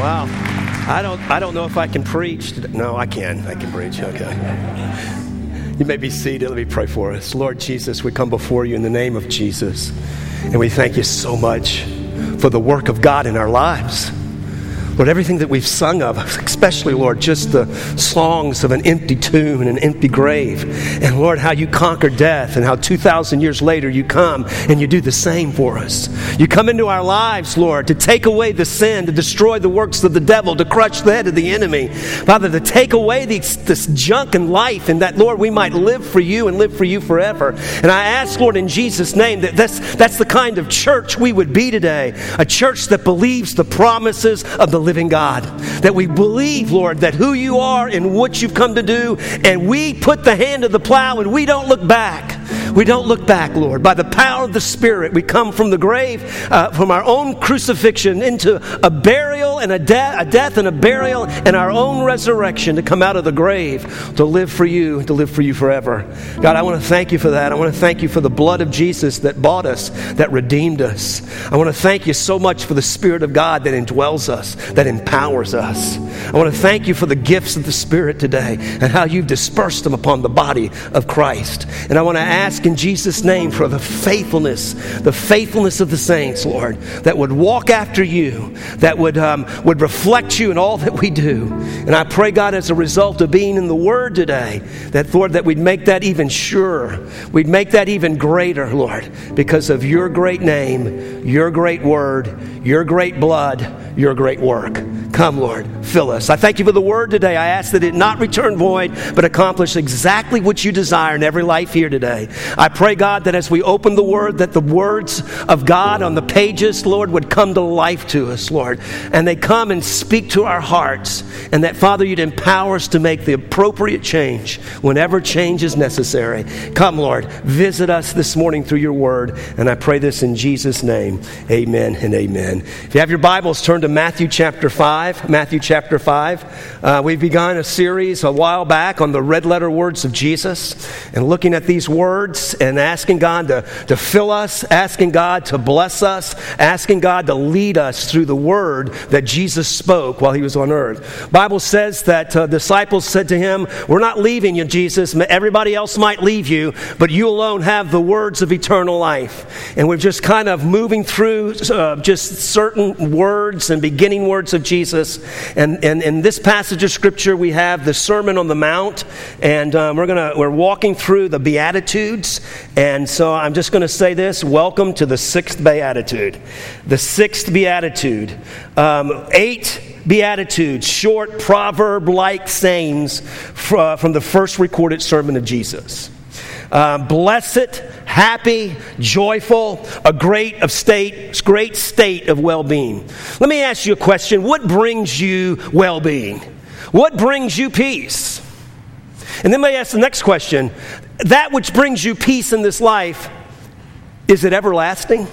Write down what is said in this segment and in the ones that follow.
Wow. I don't know if I can preach. No, I can. I can preach. Okay. You may be seated. Let me pray for us. Lord Jesus, we come before you in the name of Jesus. And we thank you so much for the work of God in our lives. Lord, everything that we've sung of, especially, Lord, just the songs of an empty tomb and an empty grave. And, Lord, how you conquered death and how 2,000 years later you come and you do the same for us. You come into our lives, Lord, to take away the sin, to destroy the works of the devil, to crush the head of the enemy. Father, to take away this junk in life and that, Lord, we might live for you and live for you forever. And I ask, Lord, in Jesus' name, that that's the kind of church we would be today. A church that believes the promises of the living God. That we believe, Lord, that who you are and what you've come to do, and we put the hand of the plow and we don't look back. We don't look back, Lord. By the power of the Spirit, we come from the grave, from our own crucifixion into a burial and a death and a burial and our own resurrection to come out of the grave to live for you and to live for you forever. God, I want to thank you for that. I want to thank you for the blood of Jesus that bought us, that redeemed us. I want to thank you so much for the Spirit of God that indwells us, that empowers us. I want to thank you for the gifts of the Spirit today and how you've dispersed them upon the body of Christ. And I want to ask in Jesus' name for the faithfulness of the saints, Lord, that would walk after you, that would reflect you in all that we do. And I pray, God, as a result of being in the Word today, that, Lord, that we'd make that even surer. We'd make that even greater, Lord, because of your great name, your great Word, your great blood, your great work. Come, Lord, fill us. I thank you for the Word today. I ask that it not return void, but accomplish exactly what you desire in every life here today. I pray, God, that as we open the Word, that the words of God on the pages, Lord, would come to life to us, Lord. And they come and speak to our hearts. And that, Father, you'd empower us to make the appropriate change whenever change is necessary. Come, Lord, visit us this morning through your Word. And I pray this in Jesus' name. Amen and amen. If you have your Bibles, turn to Matthew chapter 5. Matthew chapter 5. We've begun a series a while back on the red letter words of Jesus and looking at these words and asking God to fill us, asking God to bless us, asking God to lead us through the word that Jesus spoke while he was on earth. Bible says that disciples said to him, "We're not leaving you, Jesus. Everybody else might leave you, but you alone have the words of eternal life." And we're just kind of moving through just certain words and beginning words of Jesus. And in this passage of Scripture, we have the Sermon on the Mount, and we're walking through the Beatitudes. And so I'm just going to say this: welcome to the sixth Beatitude. The sixth Beatitude. 8 Beatitudes, short proverb-like sayings from the first recorded sermon of Jesus. Blessed, happy, joyful, a great state of well-being. Let me ask you a question. What brings you well-being? What brings you peace? And then let me ask the next question. That which brings you peace in this life, is it everlasting?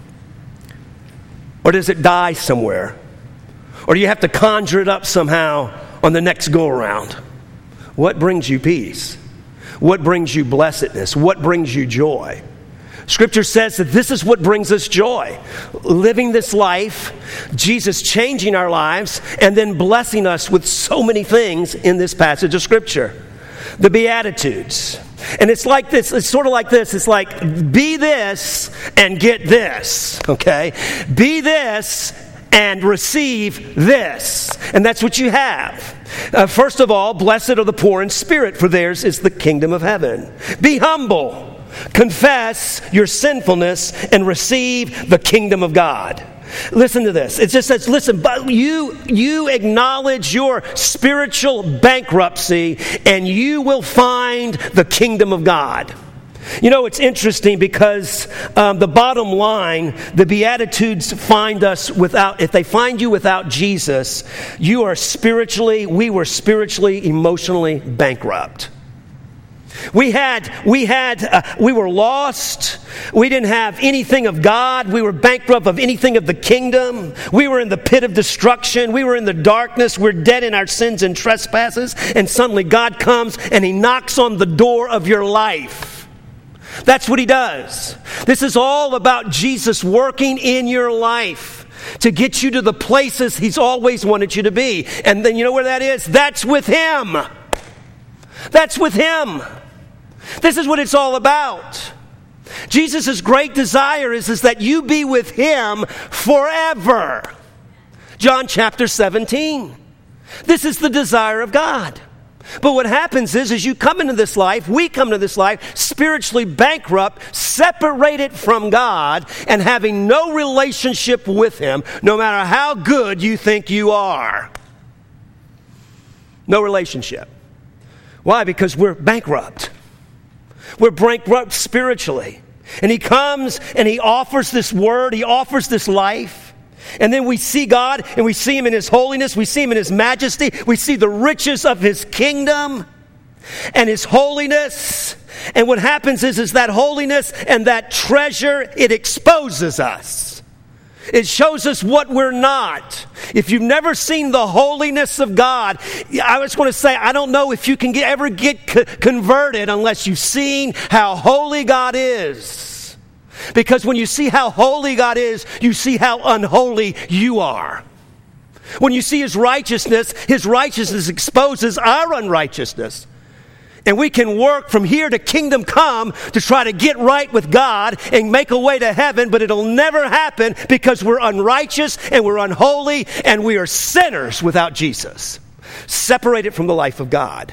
Or does it die somewhere? Or do you have to conjure it up somehow on the next go-around? What brings you peace? What brings you blessedness? What brings you joy? Scripture says that this is what brings us joy. Living this life, Jesus changing our lives, and then blessing us with so many things in this passage of Scripture. The Beatitudes. And it's like this, it's sort of like this. It's like, be this and get this, okay? Be this and receive this. And that's what you have. First of all, blessed are the poor in spirit, for theirs is the kingdom of heaven. Be humble. Confess your sinfulness and receive the kingdom of God. Listen to this. It just says, listen, but you acknowledge your spiritual bankruptcy and you will find the kingdom of God. You know, it's interesting because the bottom line, the Beatitudes find us if they find you without Jesus, we were spiritually, emotionally bankrupt. We were lost. We didn't have anything of God. We were bankrupt of anything of the kingdom. We were in the pit of destruction. We were in the darkness. We're dead in our sins and trespasses. And suddenly God comes and he knocks on the door of your life. That's what he does. This is all about Jesus working in your life. to get you to the places He's always wanted you to be. And then you know where that is? That's with Him. That's with Him. This is what it's all about. Jesus' great desire is that you be with Him forever. John chapter 17. This is the desire of God. But what happens is, as you come into this life, we come into this life spiritually bankrupt, separated from God, and having no relationship with Him, no matter how good you think you are. No relationship. Why? Because we're bankrupt. We're bankrupt spiritually. And He comes and He offers this word, He offers this life. And then we see God and we see Him in His holiness, we see Him in His majesty, we see the riches of His kingdom and His holiness. And what happens is that holiness and that treasure, it exposes us. It shows us what we're not. If you've never seen the holiness of God, I just want to say, I don't know if you can ever get converted unless you've seen how holy God is. Because when you see how holy God is, you see how unholy you are. When you see His righteousness exposes our unrighteousness. And we can work from here to kingdom come to try to get right with God and make a way to heaven, but it'll never happen because we're unrighteous and we're unholy and we are sinners without Jesus, separated from the life of God.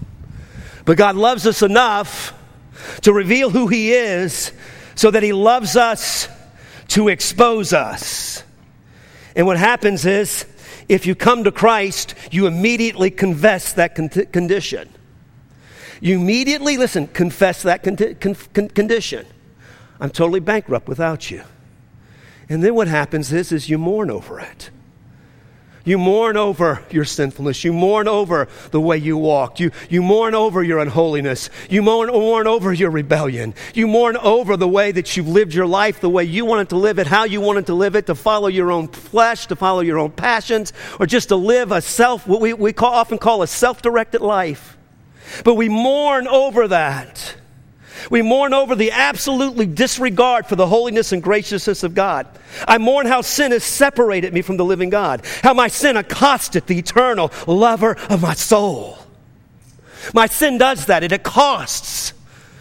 But God loves us enough to reveal who He is, so that He loves us to expose us. And what happens is, if you come to Christ, you immediately confess that condition. You immediately, confess that condition. I'm totally bankrupt without you. And then what happens is you mourn over it. You mourn over your sinfulness. You mourn over the way you walked. You mourn over your unholiness. You mourn over your rebellion. You mourn over the way that you've lived your life, the way you wanted to live it, how you wanted to live it, to follow your own flesh, to follow your own passions, or just to live what we often call a self-directed life. But we mourn over that. We mourn over the absolutely disregard for the holiness and graciousness of God. I mourn how sin has separated me from the living God. How my sin accosted the eternal lover of my soul. My sin does that. It accosts.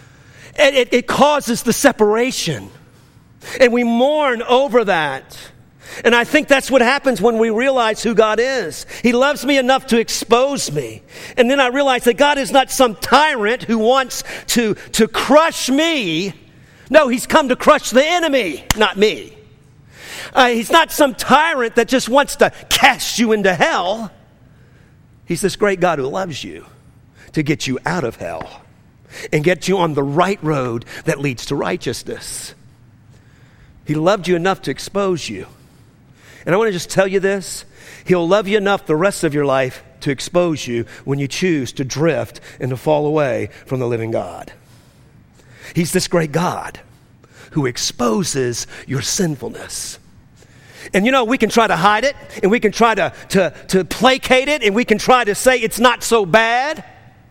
It causes the separation. And we mourn over that. And I think that's what happens when we realize who God is. He loves me enough to expose me. And then I realize that God is not some tyrant who wants to crush me. No, He's come to crush the enemy, not me. He's not some tyrant that just wants to cast you into hell. He's this great God who loves you to get you out of hell and get you on the right road that leads to righteousness. He loved you enough to expose you. And I want to just tell you this. He'll love you enough the rest of your life to expose you when you choose to drift and to fall away from the living God. He's this great God who exposes your sinfulness. And you know, we can try to hide it, and we can try to placate it, and we can try to say it's not so bad.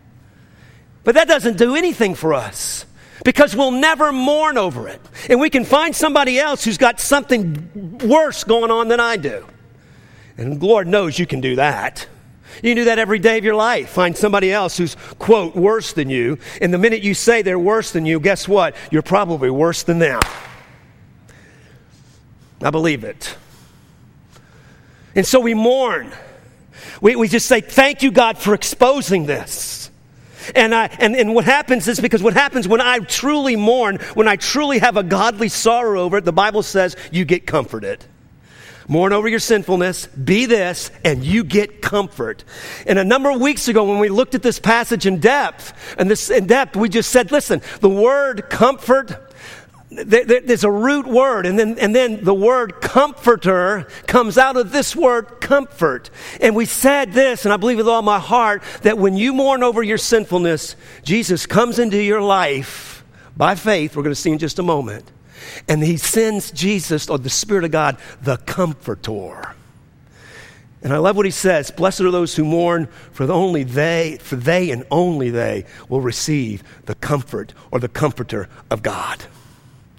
But that doesn't do anything for us. Because we'll never mourn over it. And we can find somebody else who's got something worse going on than I do. And the Lord knows you can do that. You can do that every day of your life. Find somebody else who's, quote, worse than you. And the minute you say they're worse than you, guess what? You're probably worse than them. I believe it. And so we mourn. We just say, thank you, God, for exposing this. And what happens is, because what happens when I truly mourn, when I truly have a godly sorrow over it, the Bible says you get comforted. Mourn over your sinfulness, be this, and you get comfort. And a number of weeks ago when we looked at this passage in depth, we just said, listen, the word comfort, there's a root word, and then the word comforter comes out of this word comfort. And we said this, and I believe with all my heart, that when you mourn over your sinfulness, Jesus comes into your life by faith. We're going to see in just a moment. And He sends Jesus, or the Spirit of God, the Comforter. And I love what He says, blessed are those who mourn, for they and only they will receive the comfort or the Comforter of God.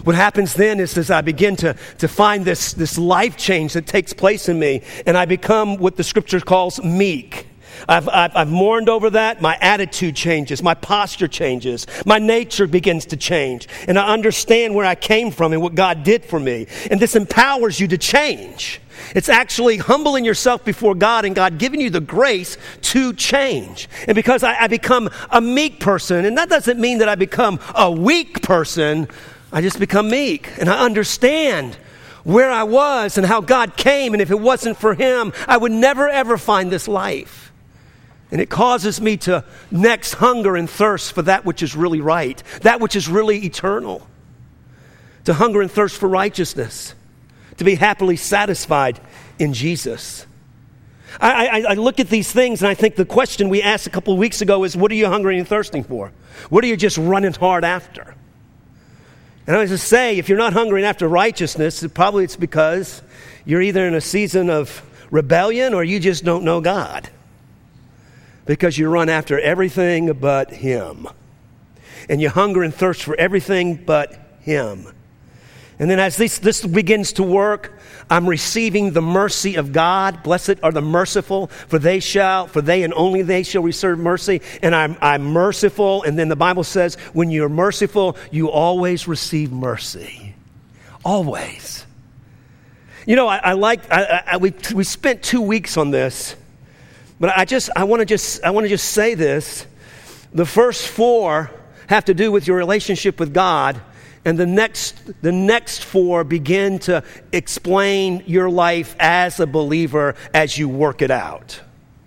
What happens then is as I begin to find this life change that takes place in me, and I become what the Scripture calls meek. I've mourned over that. My attitude changes. My posture changes. My nature begins to change. And I understand where I came from and what God did for me. And this empowers you to change. It's actually humbling yourself before God and God giving you the grace to change. And because I become a meek person, and that doesn't mean that I become a weak person, I just become meek. And I understand where I was and how God came. And if it wasn't for Him, I would never, ever find this life. And it causes me to next hunger and thirst for that which is really right, that which is really eternal. To hunger and thirst for righteousness, to be happily satisfied in Jesus. I look at these things and I think the question we asked a couple of weeks ago is, what are you hungering and thirsting for? What are you just running hard after? And I was just say, if you're not hungering after righteousness, it's because you're either in a season of rebellion or you just don't know God. Because you run after everything but Him. And you hunger and thirst for everything but Him. And then as this begins to work, I'm receiving the mercy of God. Blessed are the merciful, for they and only they shall receive mercy. And I'm merciful. And then the Bible says, when you're merciful, you always receive mercy. Always. You know, we spent 2 weeks on this. But I want to just say this. The first 4 have to do with your relationship with God, and the next 4 begin to explain your life as a believer as you work it out.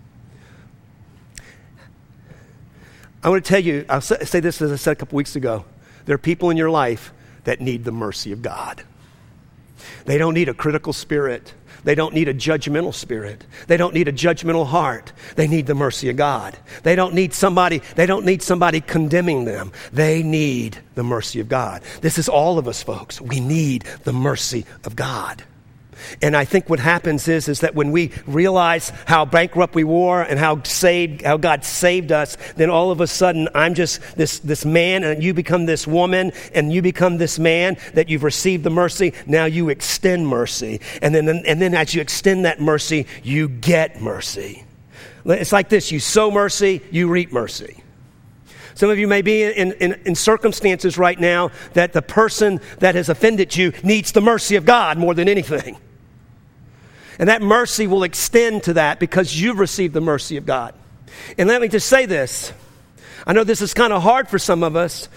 I want to tell you, I'll say this as I said a couple weeks ago. There are people in your life that need the mercy of God. They don't need a critical spirit. They don't need a judgmental spirit. They don't need a judgmental heart. They need the mercy of God. They don't need somebody condemning them. They need the mercy of God. This is all of us, folks. We need the mercy of God. And I think what happens is that when we realize how bankrupt we were and how God saved us, then all of a sudden I'm just this man, and you become this woman, and you become this man that you've received the mercy. Now you extend mercy, and then as you extend that mercy, you get mercy. It's like this: you sow mercy, you reap mercy. Some of you may be in circumstances right now that the person that has offended you needs the mercy of God more than anything. And that mercy will extend to that because you've received the mercy of God. And let me just say this. I know this is kind of hard for some of us.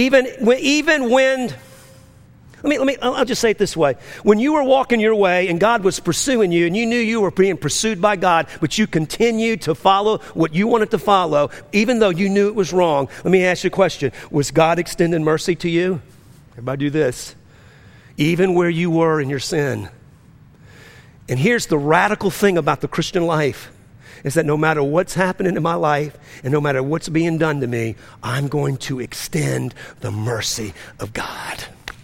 I'll just say it this way. When you were walking your way and God was pursuing you and you knew you were being pursued by God, but you continued to follow what you wanted to follow, even though you knew it was wrong, let me ask you a question. Was God extending mercy to you? Everybody do this. Even where you were in your sin. And here's the radical thing about the Christian life, is that no matter what's happening in my life and no matter what's being done to me, I'm going to extend the mercy of God.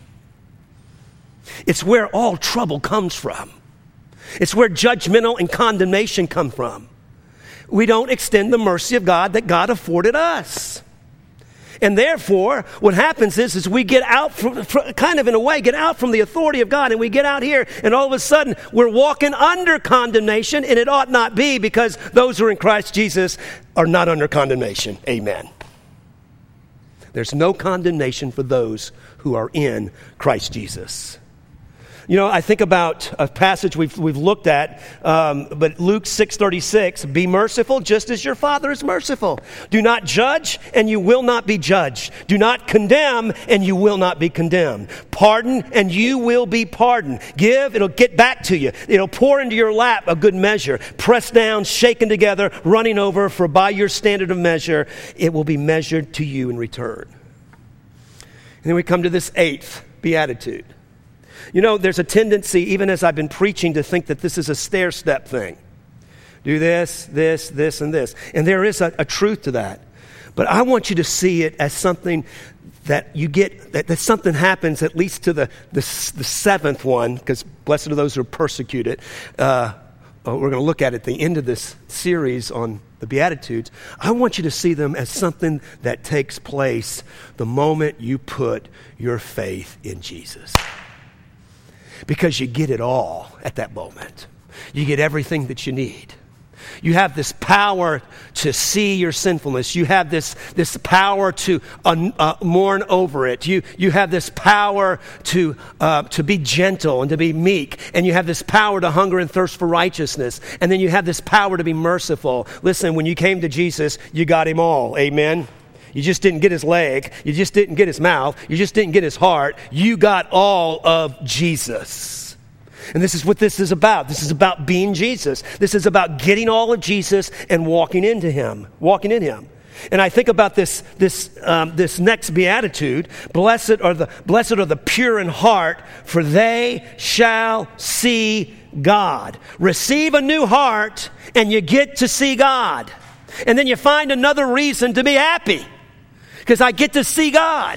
It's where all trouble comes from. It's where judgmental and condemnation come from. We don't extend the mercy of God that God afforded us. And therefore, what happens is we get out get out from the authority of God, and we get out here, and all of a sudden, we're walking under condemnation, and it ought not be, because those who are in Christ Jesus are not under condemnation. Amen. There's no condemnation for those who are in Christ Jesus. You know, I think about a passage we've looked at, but Luke 6:36, be merciful just as your Father is merciful. Do not judge, and you will not be judged. Do not condemn, and you will not be condemned. Pardon, and you will be pardoned. Give, it'll get back to you. It'll pour into your lap a good measure. Pressed down, shaken together, running over, for by your standard of measure, it will be measured to you in return. And then we come to this 8th beatitude. You know, there's a tendency, even as I've been preaching, to think that this is a stair-step thing. Do this, this, this, and this. And there is a truth to that. But I want you to see it as something that you get, that something happens at least to the 7th one, because blessed are those who are persecuted. we're going to look at the end of this series on the Beatitudes, I want you to see them as something that takes place the moment you put your faith in Jesus. Because you get it all at that moment. You get everything that you need. You have this power to see your sinfulness. You have this power to mourn over it. You have this power to be gentle and to be meek. And you have this power to hunger and thirst for righteousness. And then you have this power to be merciful. Listen, when you came to Jesus, you got him all. Amen? You just didn't get his leg. You just didn't get his mouth. You just didn't get his heart. You got all of Jesus. And this is what this is about. This is about being Jesus. This is about getting all of Jesus and walking in him. And I think about this next beatitude. Blessed are the pure in heart, for they shall see God. Receive a new heart, and you get to see God. And then you find another reason to be happy, because I get to see God.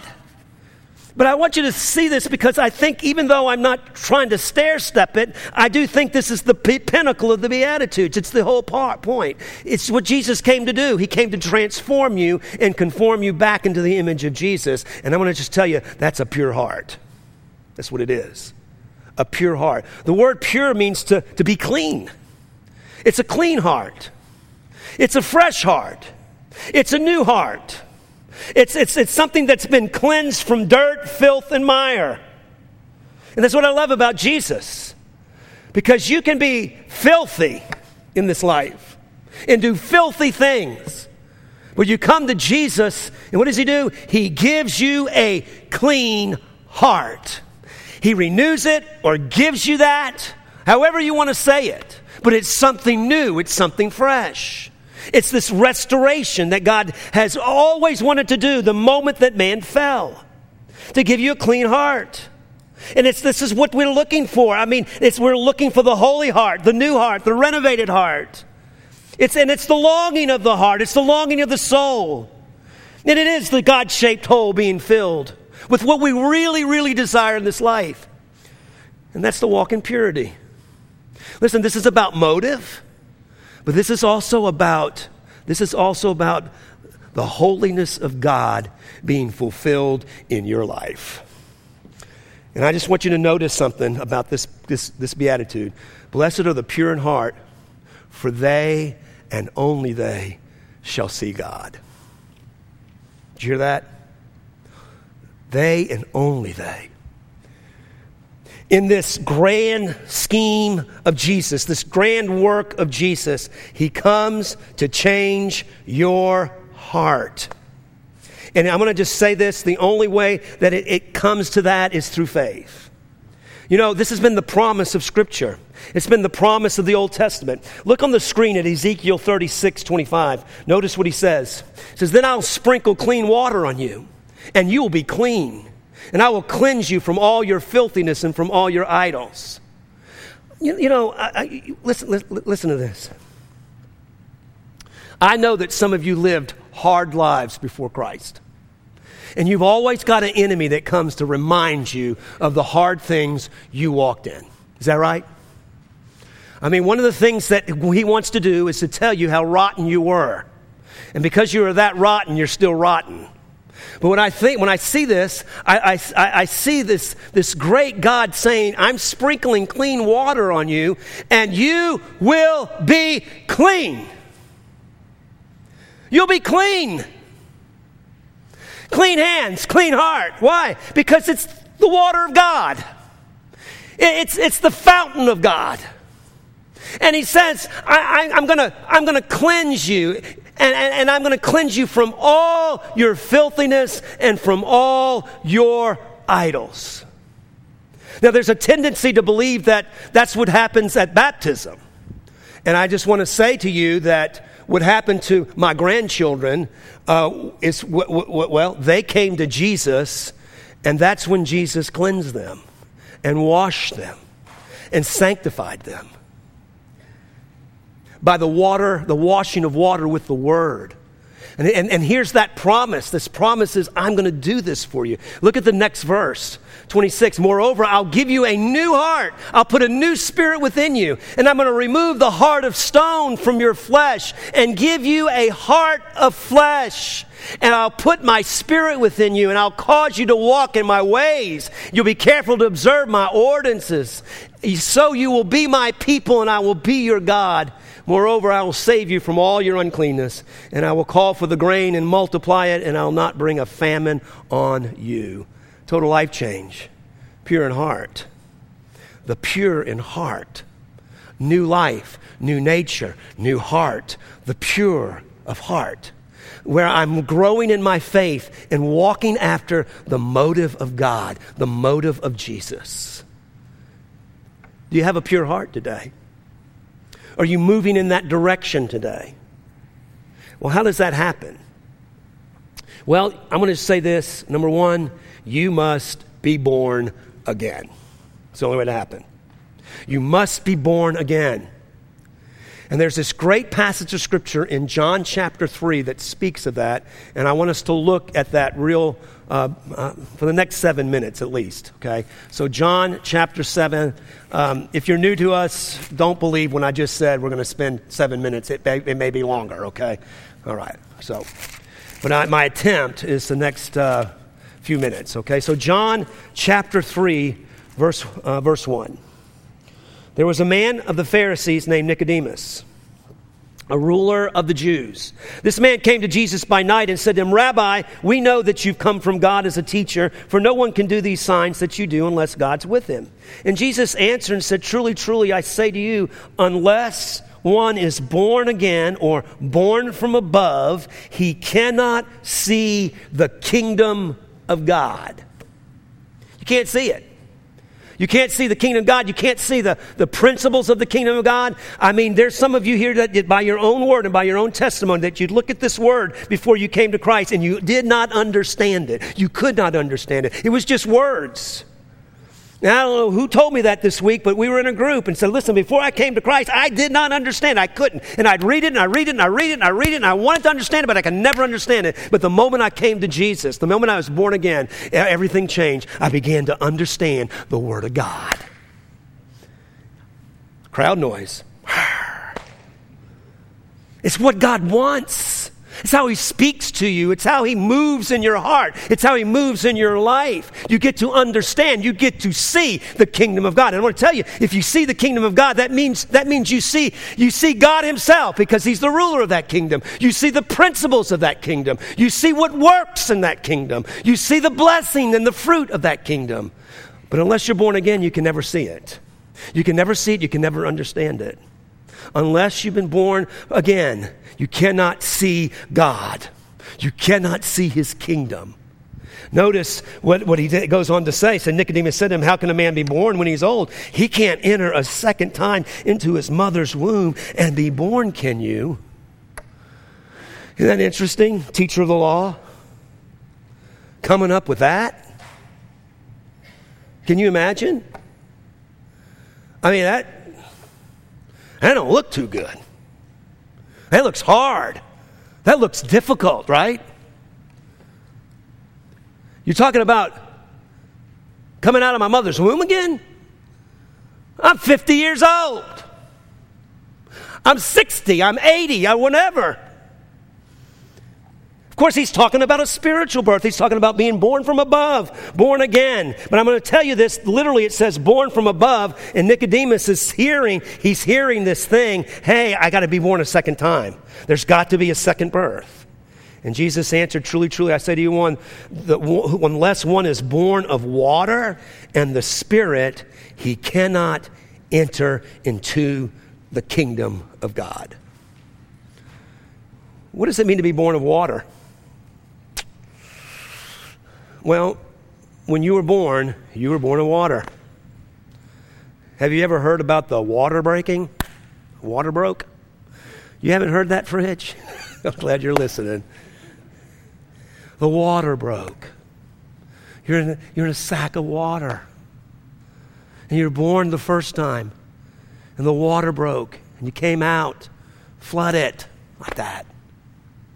But I want you to see this, because I think, even though I'm not trying to stair-step it, I do think this is the pinnacle of the Beatitudes. It's the whole point. It's what Jesus came to do. He came to transform you and conform you back into the image of Jesus. And I want to just tell you, that's a pure heart. That's what it is. A pure heart. The word pure means to be clean. It's a clean heart. It's a fresh heart. It's a new heart. It's something that's been cleansed from dirt, filth, and mire. And that's what I love about Jesus. Because you can be filthy in this life and do filthy things. But you come to Jesus, and what does he do? He gives you a clean heart. He renews it or gives you that, however you want to say it. But it's something new. It's something fresh. It's this restoration that God has always wanted to do the moment that man fell, to give you a clean heart. And this is what we're looking for. I mean, we're looking for the holy heart, the new heart, the renovated heart. It's the longing of the heart. It's the longing of the soul. And it is the God-shaped hole being filled with what we really, really desire in this life. And that's to walk in purity. Listen, this is about motive. But this is also about the holiness of God being fulfilled in your life. And I just want you to notice something about this beatitude. Blessed are the pure in heart, for they and only they shall see God. Did you hear that? They and only they. In this grand scheme of Jesus, this grand work of Jesus, he comes to change your heart. And I'm going to just say this, the only way that it comes to that is through faith. You know, this has been the promise of Scripture. It's been the promise of the Old Testament. Look on the screen at Ezekiel 36:25. Notice what he says. He says, "Then I'll sprinkle clean water on you, and you will be clean. And I will cleanse you from all your filthiness and from all your idols." Listen to this. I know that some of you lived hard lives before Christ. And you've always got an enemy that comes to remind you of the hard things you walked in. Is that right? I mean, one of the things that he wants to do is to tell you how rotten you were. And because you were that rotten, you're still rotten. But when I see this, I see this great God saying, I'm sprinkling clean water on you, and you will be clean. You'll be clean. Clean hands, clean heart. Why? Because it's the water of God. It's the fountain of God. And he says, I'm gonna cleanse you. And I'm going to cleanse you from all your filthiness and from all your idols. Now, there's a tendency to believe that that's what happens at baptism. And I just want to say to you that what happened to my grandchildren is, they came to Jesus, and that's when Jesus cleansed them and washed them and sanctified them. By the washing of water with the Word. And here's that promise. This promise is, I'm going to do this for you. Look at the next verse, 26. Moreover, I'll give you a new heart. I'll put a new spirit within you. And I'm going to remove the heart of stone from your flesh and give you a heart of flesh. And I'll put my spirit within you, and I'll cause you to walk in my ways. You'll be careful to observe my ordinances. So you will be my people, and I will be your God. Moreover, I will save you from all your uncleanness, and I will call for the grain and multiply it, and I'll not bring a famine on you. Total life change. Pure in heart. The pure in heart. New life, new nature, new heart. The pure of heart. Where I'm growing in my faith and walking after the motive of God, the motive of Jesus. Do you have a pure heart today? Are you moving in that direction today? Well, how does that happen? Well, I'm going to say this. Number one, you must be born again. It's the only way to happen. You must be born again. And there's this great passage of Scripture in John chapter 3 that speaks of that. And I want us to look at that real, for the next 7 minutes at least, okay? So John chapter 7, if you're new to us, don't believe when I just said we're going to spend 7 minutes. It may be longer, okay? All right, so, but my attempt is the next few minutes, okay? So John chapter 3, verse 1. There was a man of the Pharisees named Nicodemus, a ruler of the Jews. This man came to Jesus by night and said to him, Rabbi, we know that you've come from God as a teacher, for no one can do these signs that you do unless God's with him. And Jesus answered and said, Truly, truly, I say to you, unless one is born again or born from above, he cannot see the kingdom of God. You can't see it. You can't see the kingdom of God. You can't see the principles of the kingdom of God. I mean, there's some of you here that by your own word and by your own testimony that you'd look at this word before you came to Christ and you did not understand it. You could not understand it. It was just words. Now, I don't know who told me that this week, but we were in a group and said, listen, before I came to Christ, I did not understand. I couldn't. And I'd read it and I read it and I read it and I read it and I wanted to understand it, but I could never understand it. But the moment I came to Jesus, the moment I was born again, everything changed. I began to understand the Word of God. Crowd noise. It's what God wants. It's how He speaks to you. It's how He moves in your heart. It's how He moves in your life. You get to understand. You get to see the kingdom of God. And I want to tell you, if you see the kingdom of God, that means you see God Himself because He's the ruler of that kingdom. You see the principles of that kingdom. You see what works in that kingdom. You see the blessing and the fruit of that kingdom. But unless you're born again, you can never see it. You can never see it. You can never understand it. Unless you've been born again, you cannot see God. You cannot see His kingdom. Notice what he goes on to say. So Nicodemus said to him, how can a man be born when he's old? He can't enter a second time into his mother's womb and be born, can you? Isn't that interesting? Teacher of the law. Coming up with that. Can you imagine? I mean, that don't look too good. That looks hard. That looks difficult, right? You're talking about coming out of my mother's womb again? I'm 50 years old. I'm 60. I'm 80. I'm whatever. Of course, he's talking about a spiritual birth. He's talking about being born from above, born again. But I'm going to tell you this. Literally, it says born from above. And Nicodemus is hearing this thing. Hey, I got to be born a second time. There's got to be a second birth. And Jesus answered, truly, truly, I say to you, unless one is born of water and the Spirit, he cannot enter into the kingdom of God. What does it mean to be born of water? Well, when you were born of water. Have you ever heard about the water breaking? Water broke? You haven't heard that, Fridge? I'm glad you're listening. The water broke. You're in a sack of water. And you're born the first time. And the water broke. And you came out flooded like that.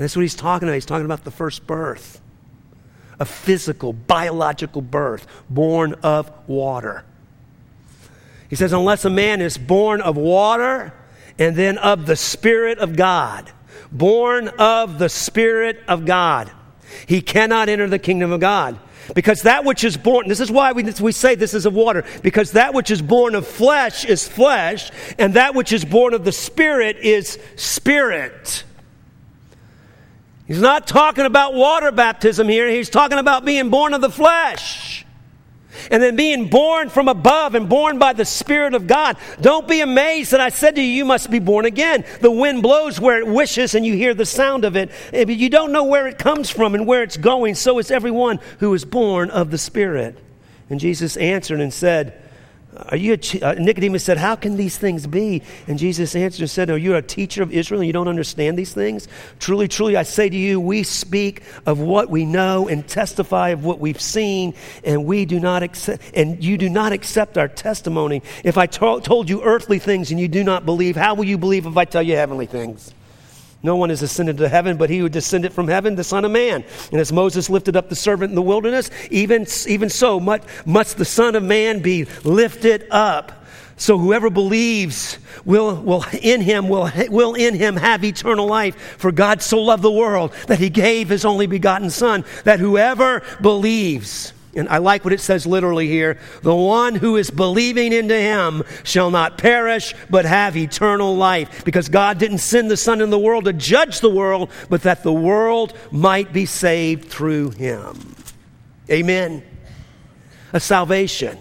And that's what he's talking about. He's talking about the first birth. A physical, biological birth, born of water. He says, unless a man is born of water and then of the Spirit of God, born of the Spirit of God, he cannot enter the kingdom of God. Because that which is born, this is why we say this is of water, because that which is born of flesh is flesh, and that which is born of the Spirit is spirit. He's not talking about water baptism here. He's talking about being born of the flesh. And then being born from above and born by the Spirit of God. Don't be amazed that I said to you, you must be born again. The wind blows where it wishes and you hear the sound of it. But you don't know where it comes from and where it's going. So is everyone who is born of the Spirit. And Jesus answered and said, Nicodemus said, how can these things be? And Jesus answered and said, are you a teacher of Israel and you don't understand these things? Truly, truly, I say to you, we speak of what we know and testify of what we've seen, and you do not accept our testimony. If I told you earthly things and you do not believe, how will you believe if I tell you heavenly things? No one has ascended to heaven, but he who descended from heaven, the Son of Man. And as Moses lifted up the serpent in the wilderness, even so must the Son of Man be lifted up. So whoever believes will in him have eternal life. For God so loved the world that he gave his only begotten Son, that whoever believes, and I like what it says literally here, the one who is believing into him shall not perish, but have eternal life. Because God didn't send the Son in the world to judge the world, but that the world might be saved through him. Amen. A salvation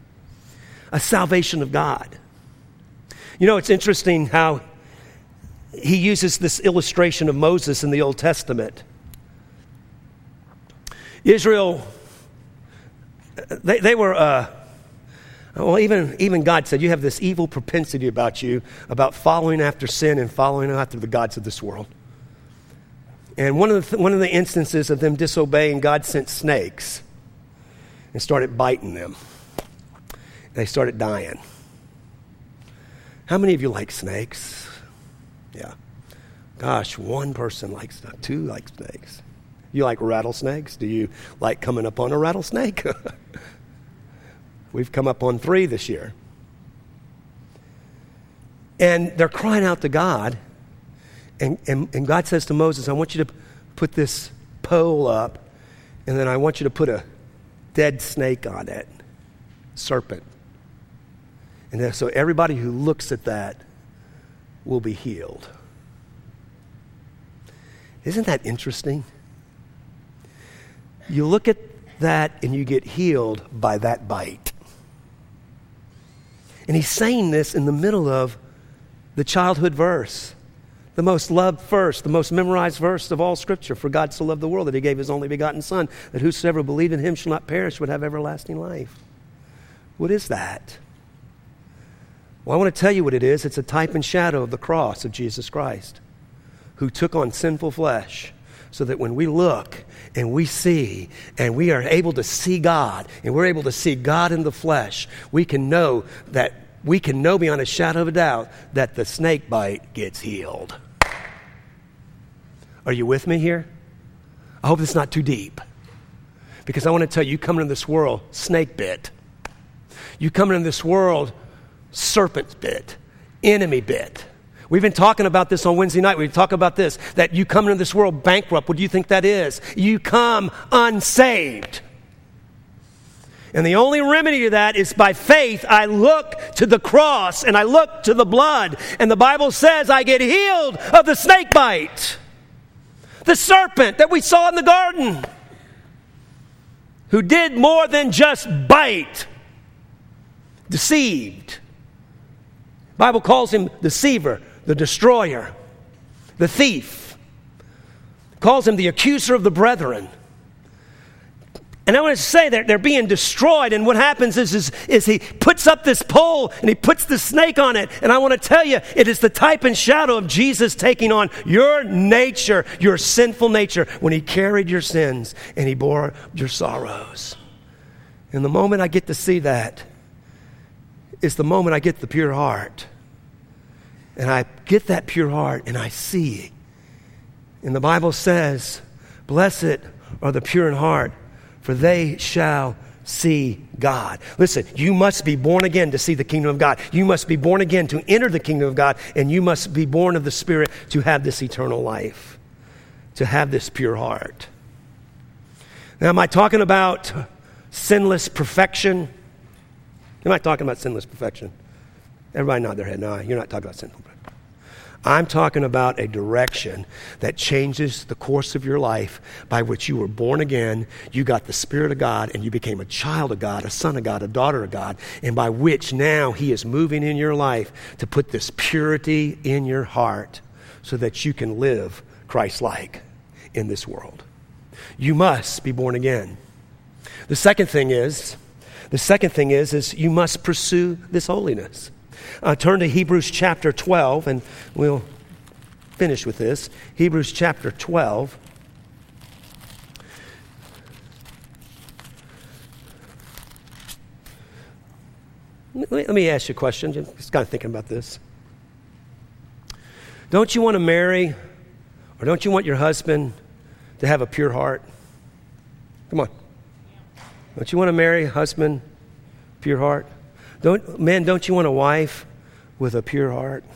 of God. You know, it's interesting how he uses this illustration of Moses in the Old Testament. Israel, they were, even God said, you have this evil propensity about you, about following after sin and following after the gods of this world. And one of the instances of them disobeying, God sent snakes and started biting them. They started dying. How many of you like snakes? Yeah. Gosh, one person likes them. Two like snakes. You like rattlesnakes? Do you like coming up on a rattlesnake? We've come up on 3 this year. And they're crying out to God. And God says to Moses, I want you to put this pole up, and then I want you to put a dead snake on it, serpent. And so everybody who looks at that will be healed. Isn't that interesting? You look at that and you get healed by that bite. And he's saying this in the middle of the childhood verse, the most loved verse, the most memorized verse of all Scripture. For God so loved the world that he gave his only begotten Son, that whosoever believed in him shall not perish but have everlasting life. What is that? Well, I want to tell you what it is. It's a type and shadow of the cross of Jesus Christ, who took on sinful flesh, so that when we look and we see and we are able to see God, and we're able to see God in the flesh, we can know beyond a shadow of a doubt that the snake bite gets healed. Are you with me here? I hope it's not too deep. Because I want to tell you coming into this world, snake bit. You coming into this world, serpent bit, enemy bit. We've been talking about this on Wednesday night. We talk about this, that you come into this world bankrupt. What do you think that is? You come unsaved. And the only remedy to that is by faith. I look to the cross and I look to the blood. And the Bible says I get healed of the snake bite. The serpent that we saw in the garden, who did more than just bite. Deceived. The Bible calls him deceiver, the destroyer, the thief. It calls him the accuser of the brethren. And I want to say that they're being destroyed, and what happens is he puts up this pole and he puts the snake on it. And I want to tell you, it is the type and shadow of Jesus taking on your nature, your sinful nature, when he carried your sins and he bore your sorrows. And the moment I get to see that is the moment I get the pure heart. And I get that pure heart and I see And the Bible says, blessed are the pure in heart, for they shall see God. Listen, you must be born again to see the kingdom of God. You must be born again to enter the kingdom of God, and you must be born of the Spirit to have this eternal life, to have this pure heart. Now, am I talking about sinless perfection? Am I talking about sinless perfection? Everybody nod their head. No, you're not talking about sinless perfection. I'm talking about a direction that changes the course of your life by which you were born again, you got the Spirit of God, and you became a child of God, a son of God, a daughter of God, and by which now He is moving in your life to put this purity in your heart so that you can live Christ-like in this world. You must be born again. The second thing is you must pursue this holiness. Turn to Hebrews chapter 12, and we'll finish with this. Hebrews chapter 12. Let me ask you a question. Just kind of thinking about this. Don't you want to marry, or don't you want your husband to have a pure heart? Come on. Don't you want to marry a husband, pure heart? Don't you want a wife with a pure heart?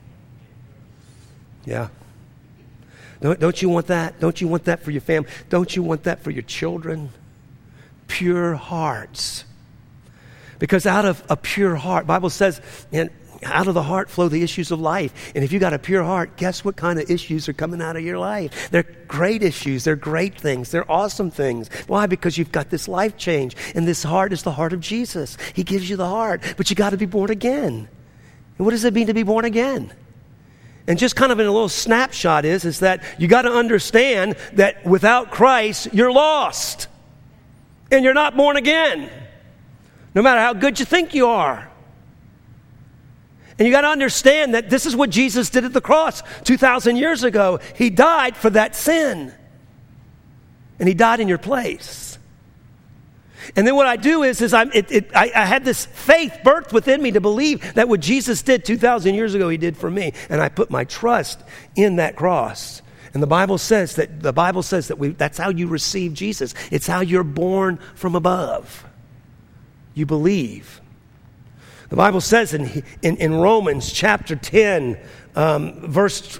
Yeah. Don't you want that? Don't you want that for your family? Don't you want that for your children? Pure hearts. Because out of a pure heart, Bible says, and out of the heart flow the issues of life. And if you got a pure heart, guess what kind of issues are coming out of your life? They're great issues. They're great things. They're awesome things. Why? Because you've got this life change. And this heart is the heart of Jesus. He gives you the heart. But you got to be born again. And what does it mean to be born again? And just kind of in a little snapshot is that you got to understand that without Christ, you're lost. And you're not born again. No matter how good you think you are. And you got to understand that this is what Jesus did at the cross 2,000 years ago. He died for that sin. And He died in your place. And then what I do is I had this faith birthed within me to believe that what Jesus did 2,000 years ago, He did for me. And I put my trust in that cross. And the Bible says that that's how you receive Jesus. It's how you're born from above. You believe. The Bible says in Romans chapter 10, verse,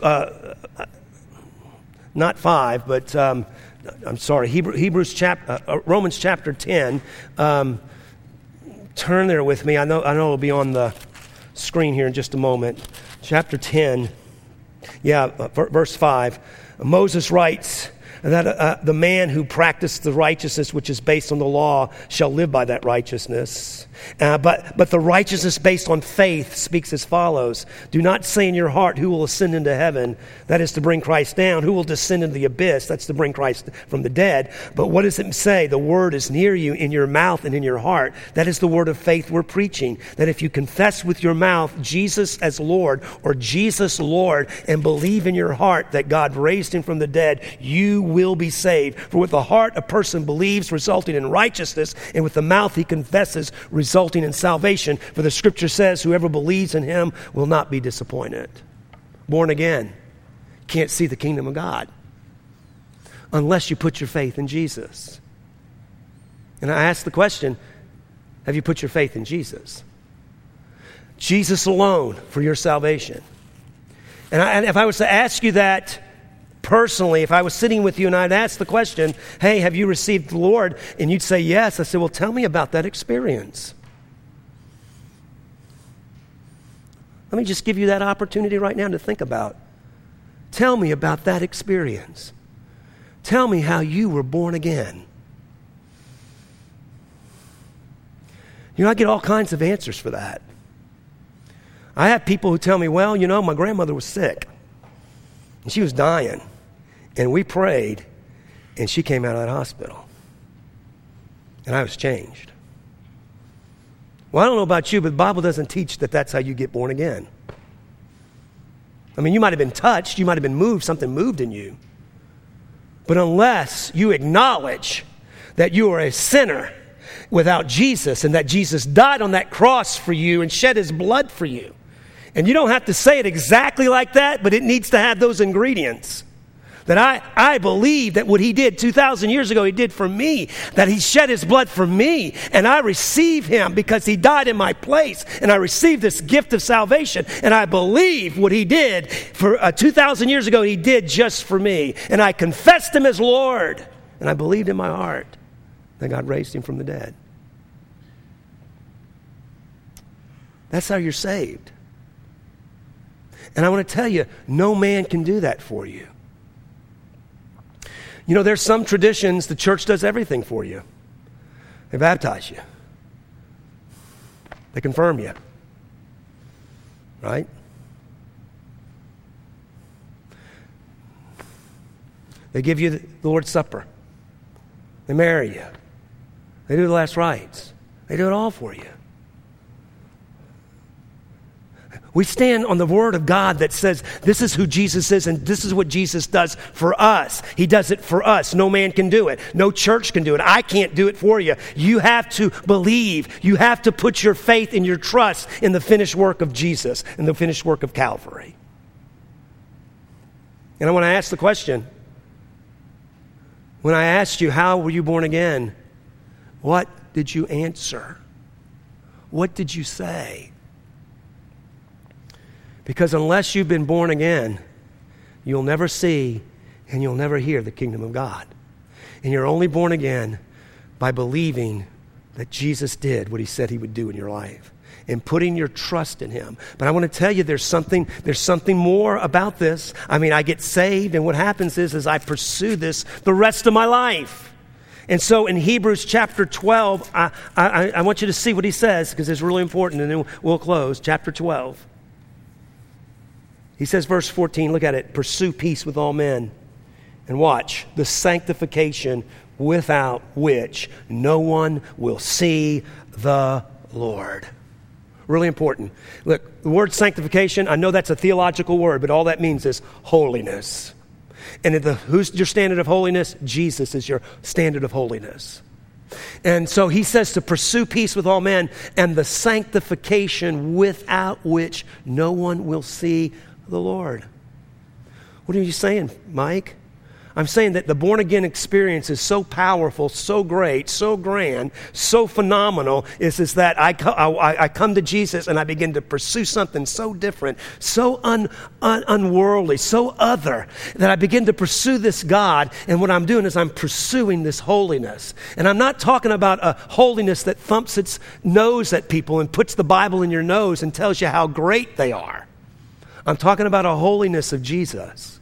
not 5, but I'm sorry, Romans chapter 10. Turn there with me. I know it'll be on the screen here in just a moment. Chapter 10, verse 5. Moses writes that the man who practiced the righteousness which is based on the law shall live by that righteousness. But the righteousness based on faith speaks as follows. Do not say in your heart, who will ascend into heaven? That is to bring Christ down. Who will descend into the abyss? That's to bring Christ from the dead. But what does it say? The word is near you, in your mouth and in your heart. That is the word of faith we're preaching. That if you confess with your mouth Jesus as Lord, or Jesus Lord, and believe in your heart that God raised Him from the dead, you will be saved. For with the heart a person believes, resulting in righteousness, and with the mouth he confesses, resulting in salvation. For the scripture says, whoever believes in Him will not be disappointed. Born again. Can't see the kingdom of God unless you put your faith in Jesus. And I ask the question, have you put your faith in Jesus? Jesus alone for your salvation. And if I was to ask you that personally, if I was sitting with you and I'd ask the question, hey, have you received the Lord? And you'd say yes. I said, well, tell me about that experience. Let me just give you that opportunity right now to think about. Tell me about that experience. Tell me how you were born again. You know, I get all kinds of answers for that. I have people who tell me, well, you know, my grandmother was sick. And she was dying. And we prayed, and she came out of that hospital. And I was changed. Well, I don't know about you, but the Bible doesn't teach that that's how you get born again. I mean, you might have been touched, you might have been moved, something moved in you. But unless you acknowledge that you are a sinner without Jesus, and that Jesus died on that cross for you and shed His blood for you, and you don't have to say it exactly like that, but it needs to have those ingredients. That I believe that what he did 2,000 years ago, he did for me. That he shed his blood for me. And I receive him because he died in my place. And I received this gift of salvation. And I believe what he did for 2,000 years ago, he did just for me. And I confessed him as Lord. And I believed in my heart that God raised him from the dead. That's how you're saved. And I want to tell you, no man can do that for you. You know, there's some traditions, the church does everything for you. They baptize you. They confirm you. Right? They give you the Lord's Supper. They marry you. They do the last rites. They do it all for you. We stand on the Word of God that says this is who Jesus is and this is what Jesus does for us. He does it for us. No man can do it. No church can do it. I can't do it for you. You have to believe. You have to put your faith and your trust in the finished work of Jesus and the finished work of Calvary. And I want to ask the question, when I asked you, how were you born again? What did you answer? What did you say? Because unless you've been born again, you'll never see and you'll never hear the kingdom of God. And you're only born again by believing that Jesus did what he said he would do in your life and putting your trust in him. But I want to tell you there's something more about this. I mean, I get saved, and what happens is I pursue this the rest of my life. And so in Hebrews chapter 12, I want you to see what he says because it's really important, and then we'll close. Chapter 12. He says, verse 14, look at it. Pursue peace with all men. And watch, the sanctification without which no one will see the Lord. Really important. Look, the word sanctification, I know that's a theological word, but all that means is holiness. And who's your standard of holiness? Jesus is your standard of holiness. And so he says to pursue peace with all men and the sanctification without which no one will see the Lord. What are you saying, Mike? I'm saying that the born-again experience is so powerful, so great, so grand, so phenomenal, is that I come to Jesus and I begin to pursue something so different, so unworldly, so other, that I begin to pursue this God, and what I'm doing is I'm pursuing this holiness. And I'm not talking about a holiness that thumps its nose at people and puts the Bible in your nose and tells you how great they are. I'm talking about a holiness of Jesus.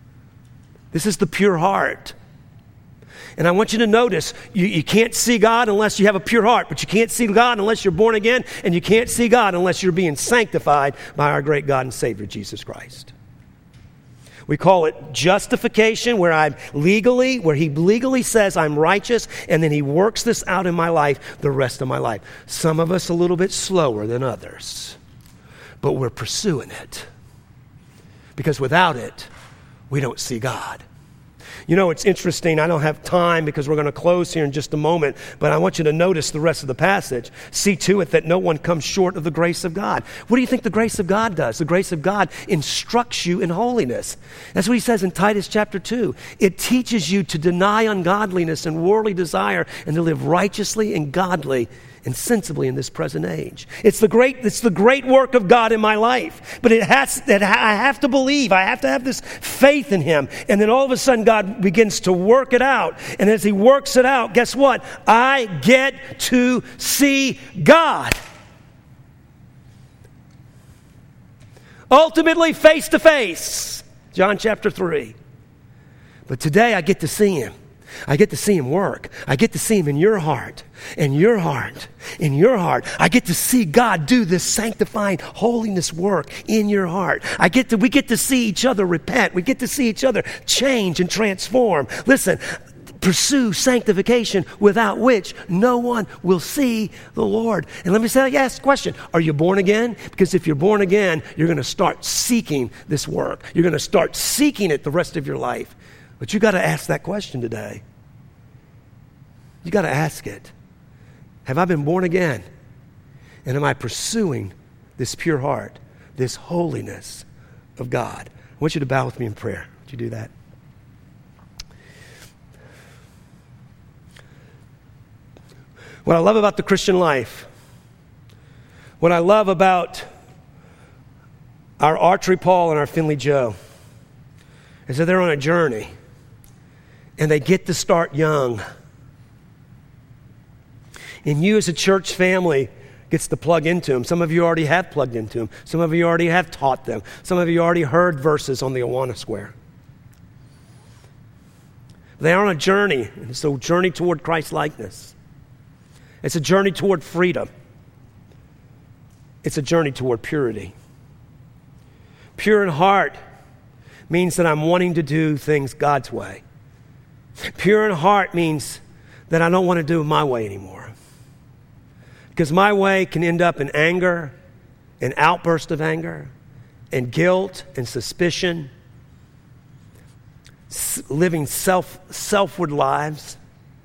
This is the pure heart. And I want you to notice, you can't see God unless you have a pure heart, but you can't see God unless you're born again, and you can't see God unless you're being sanctified by our great God and Savior, Jesus Christ. We call it justification, where he legally says I'm righteous, and then he works this out in my life the rest of my life. Some of us a little bit slower than others, but we're pursuing it. Because without it, we don't see God. You know, it's interesting. I don't have time because we're going to close here in just a moment, but I want you to notice the rest of the passage. See to it that no one comes short of the grace of God. What do you think the grace of God does? The grace of God instructs you in holiness. That's what he says in Titus chapter 2. It teaches you to deny ungodliness and worldly desire and to live righteously and godly and sensibly in this present age. It's the great work of God in my life. But I have to believe. I have to have this faith in him. And then all of a sudden God begins to work it out. And as he works it out, guess what? I get to see God. Ultimately face to face. John chapter 3. But today I get to see him. I get to see him work. I get to see him in your heart, in your heart, in your heart. I get to see God do this sanctifying holiness work in your heart. We get to see each other repent. We get to see each other change and transform. Listen, pursue sanctification without which no one will see the Lord. And let me ask the question, are you born again? Because if you're born again, you're going to start seeking this work. You're going to start seeking it the rest of your life. But you got to ask that question today. You got to ask it. Have I been born again? And am I pursuing this pure heart, this holiness of God? I want you to bow with me in prayer. Would you do that? What I love about the Christian life, what I love about our Archery Paul and our Finley Joe, is that they're on a journey and they get to start young. And you as a church family gets to plug into them. Some of you already have plugged into them. Some of you already have taught them. Some of you already heard verses on the Awana Square. They are on a journey. It's a journey toward Christ-likeness. It's a journey toward freedom. It's a journey toward purity. Pure in heart means that I'm wanting to do things God's way. Pure in heart means that I don't want to do it my way anymore. Because my way can end up in anger, an outburst of anger, and guilt and suspicion, living selfward lives.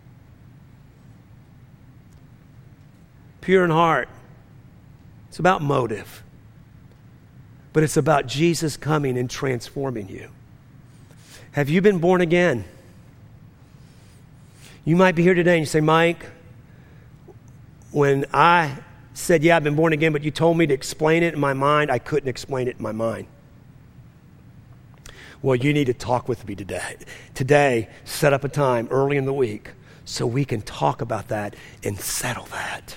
Pure in heart, it's about motive. But it's about Jesus coming and transforming you. Have you been born again? You might be here today and you say, Mike, when I said, yeah, I've been born again, but you told me to explain it in my mind, I couldn't explain it in my mind. Well, you need to talk with me today. Today, set up a time early in the week so we can talk about that and settle that.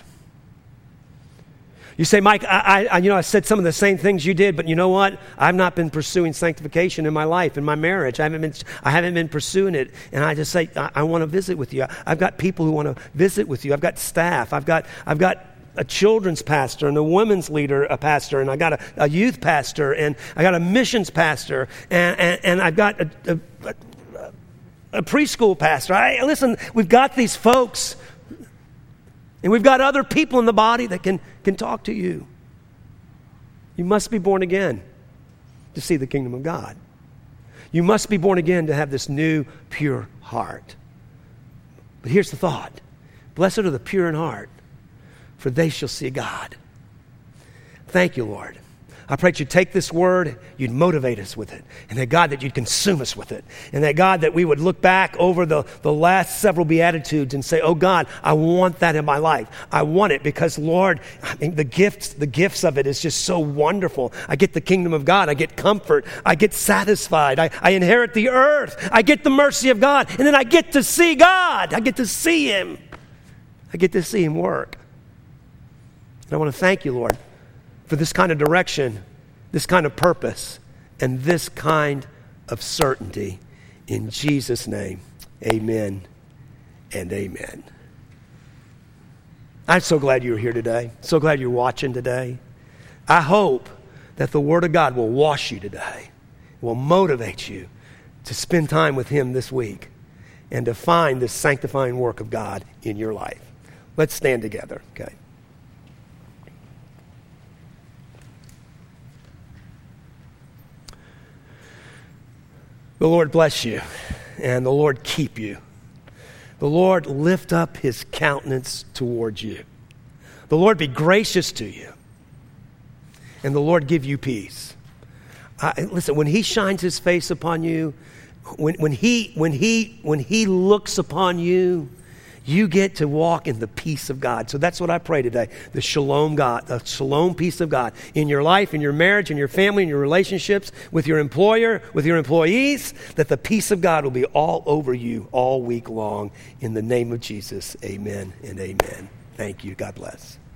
You say, Mike, I said some of the same things you did, but you know what? I've not been pursuing sanctification in my life, in my marriage. I haven't been pursuing it. And I just say, I want to visit with you. I've got people who want to visit with you. I've got staff. I've got a children's pastor and a women's leader, a pastor, and I got a youth pastor, and I got a missions pastor, and I've got a preschool pastor. Listen, we've got these folks. And we've got other people in the body that can talk to you. You must be born again to see the kingdom of God. You must be born again to have this new, pure heart. But here's the thought. Blessed are the pure in heart, for they shall see God. Thank you, Lord. I pray that you'd take this word, you'd motivate us with it, and that God, that you'd consume us with it, and that God, that we would look back over the last several Beatitudes and say, oh God, I want that in my life. I want it because, Lord, the gifts of it is just so wonderful. I get the kingdom of God. I get comfort. I get satisfied. I inherit the earth. I get the mercy of God, and then I get to see God. I get to see Him. I get to see Him work. And I want to thank you, Lord, for this kind of direction, this kind of purpose, and this kind of certainty. In Jesus' name, amen and amen. I'm so glad you're here today. So glad you're watching today. I hope that the Word of God will wash you today, will motivate you to spend time with Him this week and to find this sanctifying work of God in your life. Let's stand together, okay? The Lord bless you, and the Lord keep you. The Lord lift up His countenance towards you. The Lord be gracious to you, and the Lord give you peace. Listen, when He shines His face upon you, when He looks upon you, you get to walk in the peace of God. So that's what I pray today. The shalom God, the shalom peace of God in your life, in your marriage, in your family, in your relationships, with your employer, with your employees, that the peace of God will be all over you all week long. In the name of Jesus, amen and amen. Thank you. God bless.